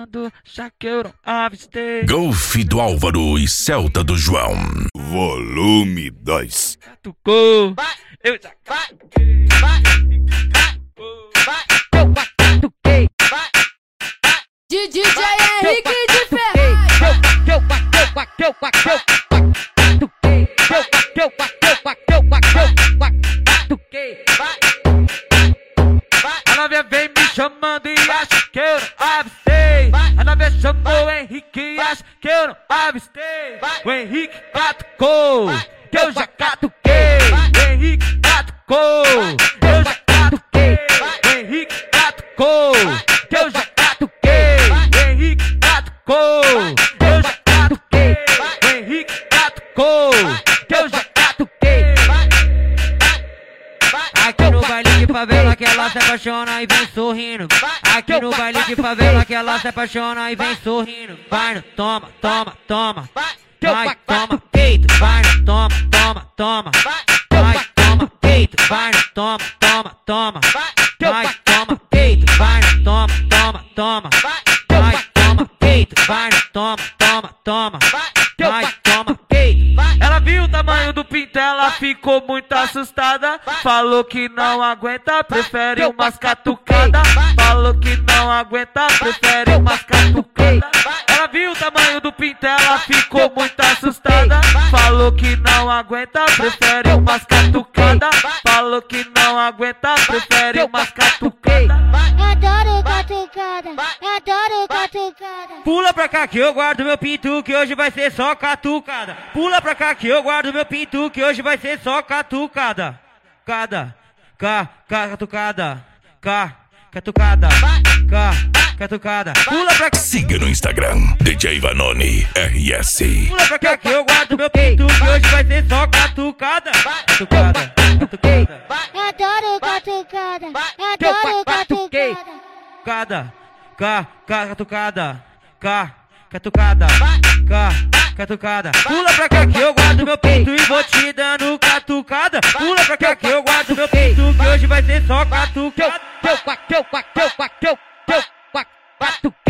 chamando, já que eu não avistei. Golfe do Álvaro e Celta do João. Volume 2. Catucou, eu já catuquei. DJ Henrique de Ferraz. A novinha vem me chamando e acha que eu não avistei. A novinha chamou o Henrique e acha que eu não avistei. O Henrique catucou, que eu já catuquei. O Henrique catucou, eu já catuquei. O Henrique catucou, que eu já catuquei. O Henrique catucou, eu já catuquei. O Henrique catucou, que eu já catuquei. Aqui no baile de favela que ela se apaixona e vem sorrindo. Aqui no baile de favela que ela se apaixona e vem sorrindo. Vai no toma, toma, toma. Vai, toma, peito. Vai no toma, toma, toma. Vai, toma, peito. Vai no toma, toma, toma. Vai, toma, peito. Vai no toma, toma, toma. Vai, toma, peito. Vai no toma, toma, toma. Vai, toma, peito. Ela viu o tamanho do pinto, ela ficou muito assustada. Falou que não aguenta, prefere umas catucadas. Falou que não aguenta, prefere umas catucadas. Ela viu o tamanho do pinto, ela ficou muito assustada. Falou que não aguenta, prefere umas catucadas. Falou que não aguenta, prefere umas catucadas. Adoro catucada, adoro catucada. Pula pra cá que eu guardo meu pinto, que hoje vai ser só catucada. Pula pra cá que eu guardo meu pinto, que hoje vai ser só catucada. Catucada. Catucada. Catucada. Pula pra cá. Siga no Instagram, DJ Vanoni RS. Pula pra cá que eu guardo meu pinto, que hoje vai ser só catucada. Catucada. Adoro catucada, adoro catucada. Catucada. Pula pra cá que eu guardo meu peito e vou te dando catucada. Pula pra cá que eu guardo meu peito, que hoje vai ser só catucada.